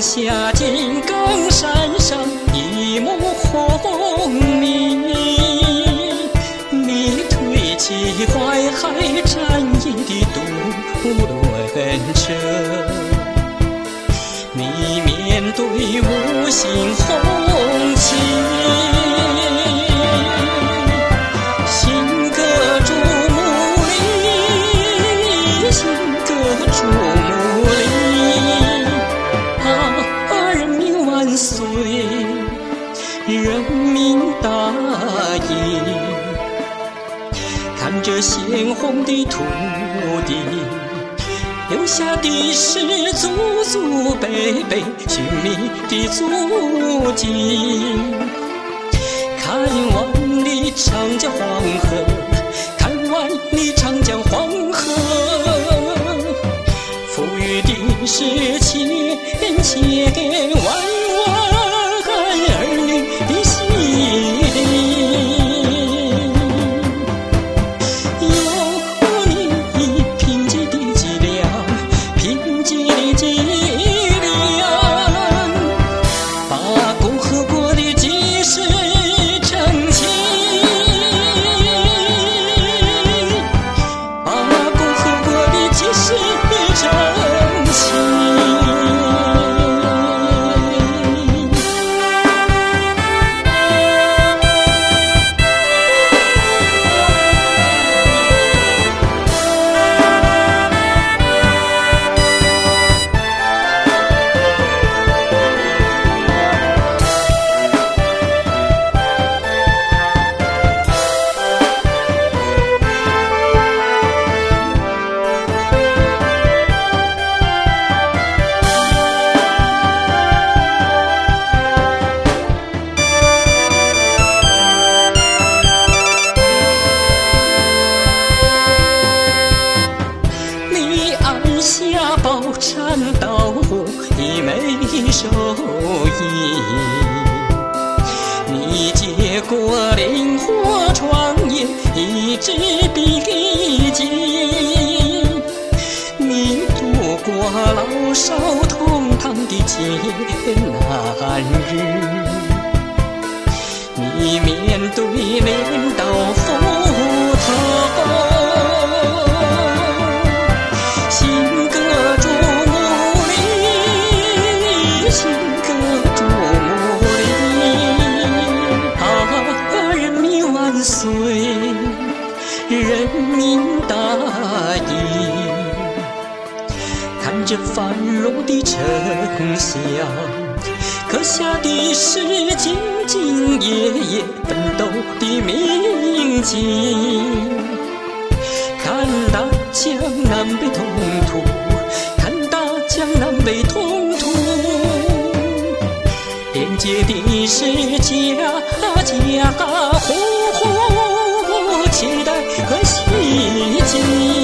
下金刚山上一抹红泥，你推起淮海战役的渡轮车，你面对五星红旗，新歌注目礼，新歌注目礼，人民万岁，人民大义。看着鲜红的土地，留下的是祖祖辈辈寻觅的足迹。看完你长江黄河，看完你长江黄河，赋予的是千万儿女的心灵。有你贫瘠的脊梁，贫瘠的脊梁，把共和国的基石撑起，把共和国的基石撑起。下宝禅道你没受益，你接过灵火创业一支笔记，你度过老少同堂的艰难日，你面对镰刀斧头，人民大义。看着繁荣的城乡，刻下的是兢兢业业奋斗的铭记。看大江南北通途，看大江南北通途，连接的是家家户户期待和希冀。